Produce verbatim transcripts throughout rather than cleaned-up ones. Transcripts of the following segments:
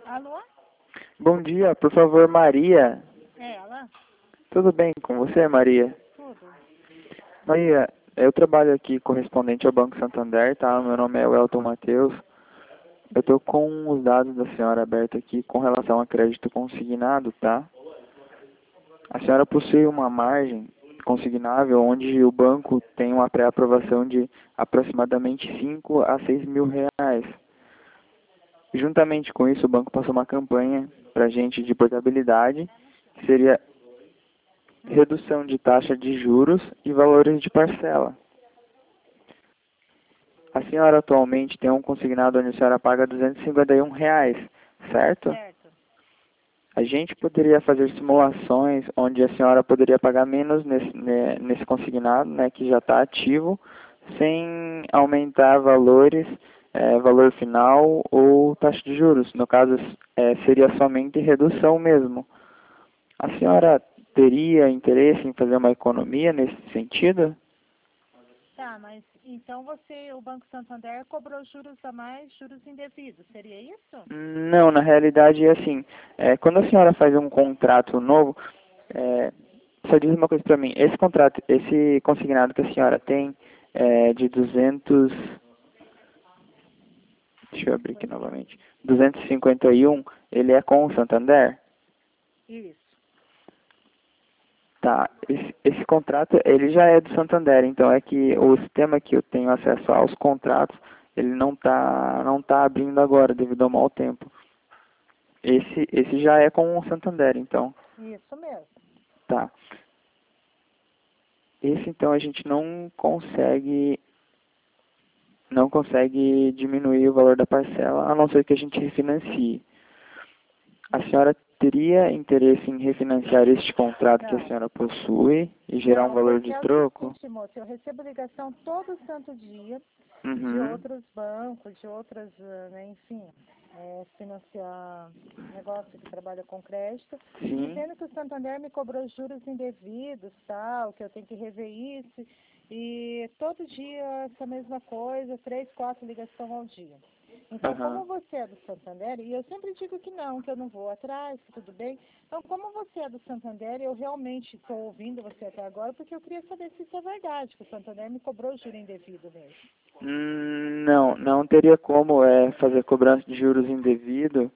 Alô? Bom dia, por favor, Maria. É ela? Tudo bem com você, Maria? Tudo. Maria, eu trabalho aqui correspondente ao Banco Santander, tá? Meu nome é Welton Matheus. Eu estou com os dados da senhora abertos aqui com relação a crédito consignado, tá? A senhora possui uma margem consignável onde o banco tem uma pré-aprovação de aproximadamente cinco a seis mil reais. Juntamente com isso, o banco passou uma campanha para gente de portabilidade, que seria redução de taxa de juros e valores de parcela. A senhora atualmente tem um consignado onde a senhora paga duzentos e cinquenta e um reais, certo? Certo. A gente poderia fazer simulações onde a senhora poderia pagar menos nesse, né, nesse consignado, né, que já está ativo, sem aumentar valores, é, valor final ou taxa de juros. No caso, é, seria somente redução mesmo. A senhora teria interesse em fazer uma economia nesse sentido? Tá, mas então você, o Banco Santander cobrou juros a mais, juros indevidos, seria isso? Não, na realidade é assim, é, quando a senhora faz um contrato novo, é, só diz uma coisa para mim, esse contrato, esse consignado que a senhora tem é, de duzentos, deixa eu abrir aqui novamente, duzentos e cinquenta e um, ele é com o Santander? Isso. Tá, esse, esse contrato, ele já é do Santander, então é que o sistema que eu tenho acesso aos contratos, ele não tá, não tá abrindo agora, devido ao mau tempo. Esse, esse já é com o Santander, então, Isso mesmo. tá. Esse, então, a gente não consegue, não consegue diminuir o valor da parcela, a não ser que a gente refinancie. A senhora teria interesse em refinanciar este contrato que a Não. senhora possui e gerar um Não, valor porque de é o troco? seguinte, moço, eu recebo ligação todo santo dia de Uhum. outros bancos, de outras, ah, né, enfim, é, financiar negócio que trabalha com crédito, Sim. dizendo que o Santander me cobrou juros indevidos, tal, que eu tenho que rever isso, e todo dia essa mesma coisa, três, quatro ligações ao dia. Então, Aham. como você é do Santander, e eu sempre digo que não, que eu não vou atrás, que tudo bem. Então, como você é do Santander, eu realmente estou ouvindo você até agora, porque eu queria saber se isso é verdade, que o Santander me cobrou juro indevido mesmo. Hum, não, não teria como é, fazer cobrança de juros indevido,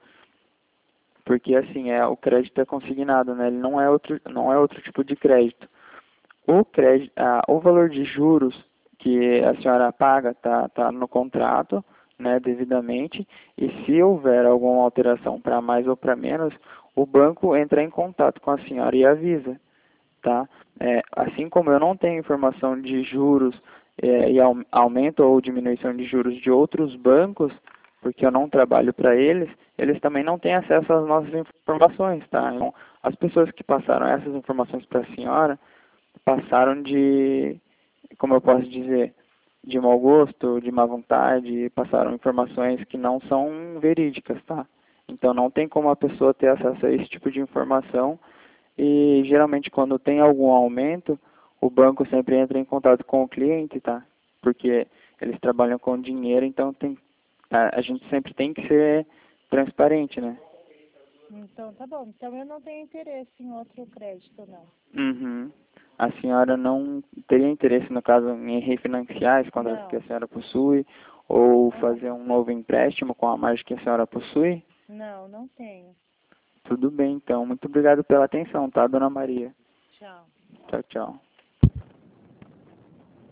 porque assim, é, o crédito é consignado, né? Ele não é outro, não é outro tipo de crédito. O crédito, ah, o valor de juros que a senhora paga tá, tá no contrato, né, devidamente, e se houver alguma alteração para mais ou para menos, o banco entra em contato com a senhora e avisa, tá? É, assim como eu não tenho informação de juros é, e au- aumento ou diminuição de juros de outros bancos, porque eu não trabalho para eles, eles também não têm acesso às nossas informações, tá? Então, as pessoas que passaram essas informações para a senhora passaram de, como eu posso dizer, de mau gosto, de má vontade, passaram informações que não são verídicas, tá? Então não tem como a pessoa ter acesso a esse tipo de informação e geralmente quando tem algum aumento, o banco sempre entra em contato com o cliente, tá? Porque eles trabalham com dinheiro, então tem, a, a gente sempre tem que ser transparente, né? Então, tá bom. Então, eu não tenho interesse em outro crédito, não. Uhum. A senhora não teria interesse, no caso, em refinanciar esse contrato que a Não, senhora possui ou não, fazer um novo empréstimo com a margem que a senhora possui? não, não tenho. Tudo bem, então. Muito obrigado pela atenção, tá, dona Maria? Tchau. Tchau, tchau.